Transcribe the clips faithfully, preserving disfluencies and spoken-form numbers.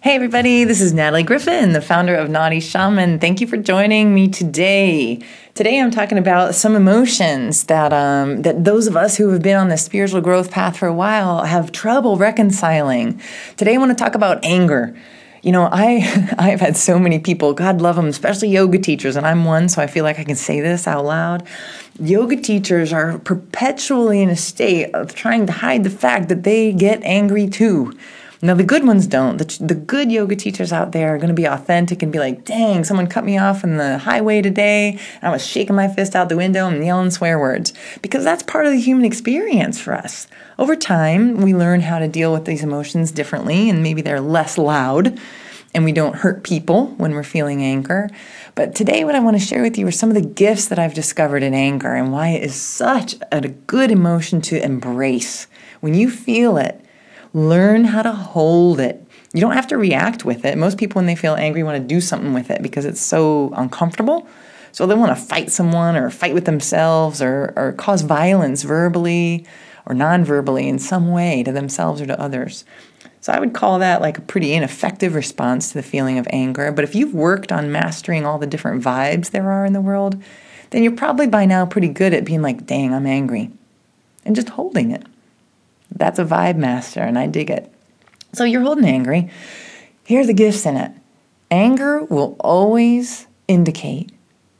Hey everybody, this is Natalie Griffin, the founder of Naughty Shaman. Thank you for joining me today. Today I'm talking about some emotions that um, that those of us who have been on the spiritual growth path for a while have trouble reconciling. Today I want to talk about anger. You know, I, I've had so many people, God love them, especially yoga teachers, and I'm one, so I feel like I can say this out loud. Yoga teachers are perpetually in a state of trying to hide the fact that they get angry too. Now, the good ones don't. The, the good yoga teachers out there are going to be authentic and be like, dang, someone cut me off on the highway today, and I was shaking my fist out the window and yelling swear words. Because that's part of the human experience for us. Over time, we learn how to deal with these emotions differently, and maybe they're less loud, and we don't hurt people when we're feeling anger. But today, what I want to share with you are some of the gifts that I've discovered in anger and why it is such a good emotion to embrace. When you feel it, learn how to hold it. You don't have to react with it. Most people, when they feel angry, want to do something with it because it's so uncomfortable. So they want to fight someone or fight with themselves or, or cause violence verbally or non-verbally in some way to themselves or to others. So I would call that like a pretty ineffective response to the feeling of anger. But if you've worked on mastering all the different vibes there are in the world, then you're probably by now pretty good at being like, dang, I'm angry, and just holding it. That's a vibe master, and I dig it. So you're holding angry. Here are the gifts in it. Anger will always indicate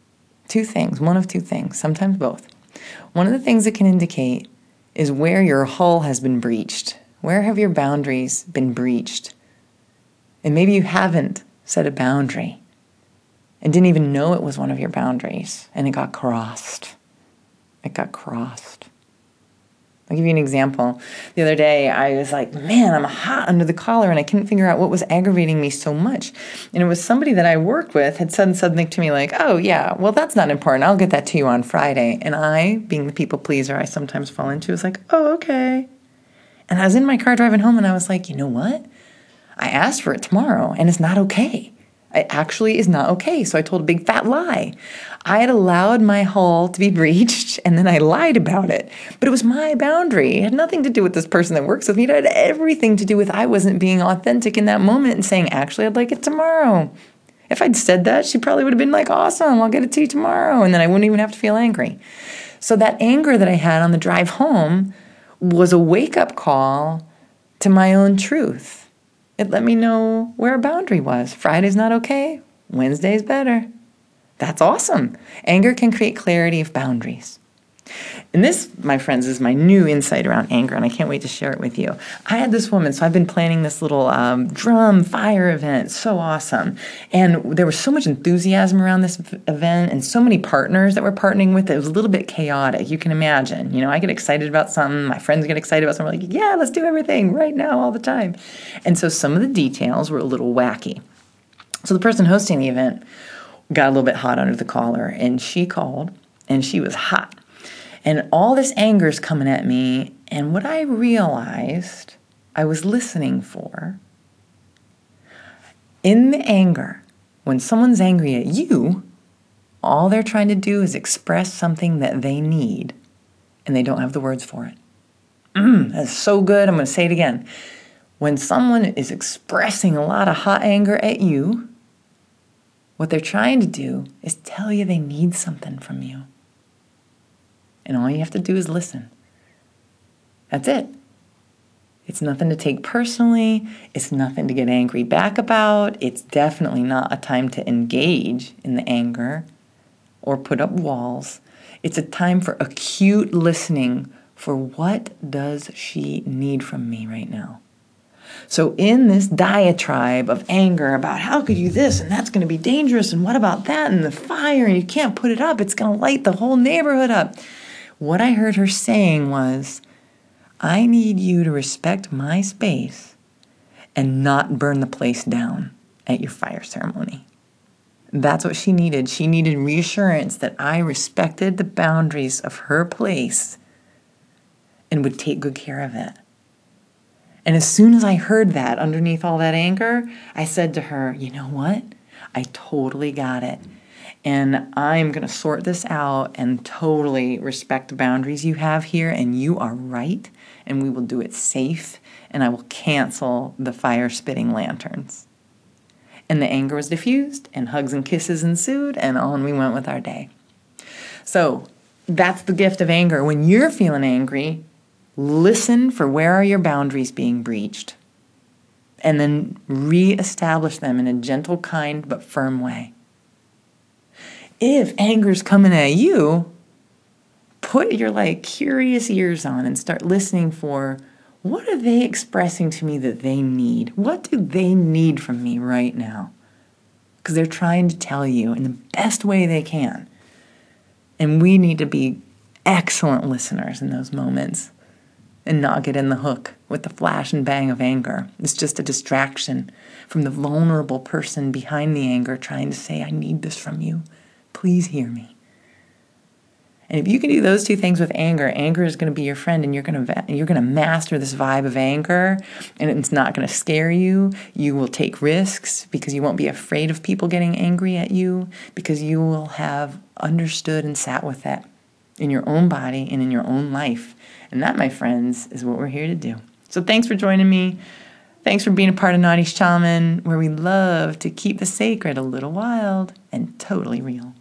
two things, one of two things, sometimes both. One of the things it can indicate is where your hull has been breached. Where have your boundaries been breached? And maybe you haven't set a boundary and didn't even know it was one of your boundaries, and it got crossed. It got crossed. I'll give you an example. The other day, I was like, man, I'm hot under the collar, and I couldn't figure out what was aggravating me so much. And it was somebody that I worked with had said something to me like, oh, yeah, well, that's not important. I'll get that to you on Friday. And I, being the people pleaser I sometimes fall into, was like, oh, okay. And I was in my car driving home, and I was like, you know what? I asked for it tomorrow, and it's not okay. It actually is not okay. So I told a big fat lie. I had allowed my hull to be breached, and then I lied about it. But it was my boundary. It had nothing to do with this person that works with me. It had everything to do with I wasn't being authentic in that moment and saying, actually, I'd like it tomorrow. If I'd said that, she probably would have been like, awesome, I'll get it to you tomorrow. And then I wouldn't even have to feel angry. So that anger that I had on the drive home was a wake-up call to my own truth. It let me know where a boundary was. Friday's not okay. Wednesday's better. That's awesome. Anger can create clarity of boundaries. And this, my friends, is my new insight around anger, and I can't wait to share it with you. I had this woman, so I've been planning this little um, drum fire event. It's so awesome. And there was so much enthusiasm around this event and so many partners that we're partnering with. It was a little bit chaotic. You can imagine. You know, I get excited about something. My friends get excited about something. We're like, yeah, let's do everything right now all the time. And so some of the details were a little wacky. So the person hosting the event got a little bit hot under the collar, and she called, and she was hot. And all this anger is coming at me, and what I realized I was listening for, in the anger, when someone's angry at you, all they're trying to do is express something that they need, and they don't have the words for it. Mm, that's so good. I'm going to say it again. When someone is expressing a lot of hot anger at you, what they're trying to do is tell you they need something from you. And all you have to do is listen. That's it. It's nothing to take personally. It's nothing to get angry back about. It's definitely not a time to engage in the anger or put up walls. It's a time for acute listening for what does she need from me right now. So in this diatribe of anger about how could you this and that's going to be dangerous and what about that and the fire and you can't put it up, it's going to light the whole neighborhood up. What I heard her saying was, I need you to respect my space and not burn the place down at your fire ceremony. That's what she needed. She needed reassurance that I respected the boundaries of her place and would take good care of it. And as soon as I heard that underneath all that anger, I said to her, you know what? I totally got it. And I'm going to sort this out and totally respect the boundaries you have here. And you are right. And we will do it safe. And I will cancel the fire-spitting lanterns. And the anger was diffused, and hugs and kisses ensued, and on we went with our day. So that's the gift of anger. When you're feeling angry, listen for where are your boundaries being breached, and then reestablish them in a gentle, kind, but firm way. If anger's coming at you, put your like curious ears on and start listening for, what are they expressing to me that they need? What do they need from me right now? Because they're trying to tell you in the best way they can. And we need to be excellent listeners in those moments and not get in the hook with the flash and bang of anger. It's just a distraction from the vulnerable person behind the anger trying to say, I need this from you. Please hear me. And if you can do those two things with anger, anger is going to be your friend, and you're going to you're going to master this vibe of anger, and it's not going to scare you. You will take risks because you won't be afraid of people getting angry at you, because you will have understood and sat with that in your own body and in your own life. And that, my friends, is what we're here to do. So thanks for joining me. Thanks for being a part of Naughty Shaman, where we love to keep the sacred a little wild and totally real.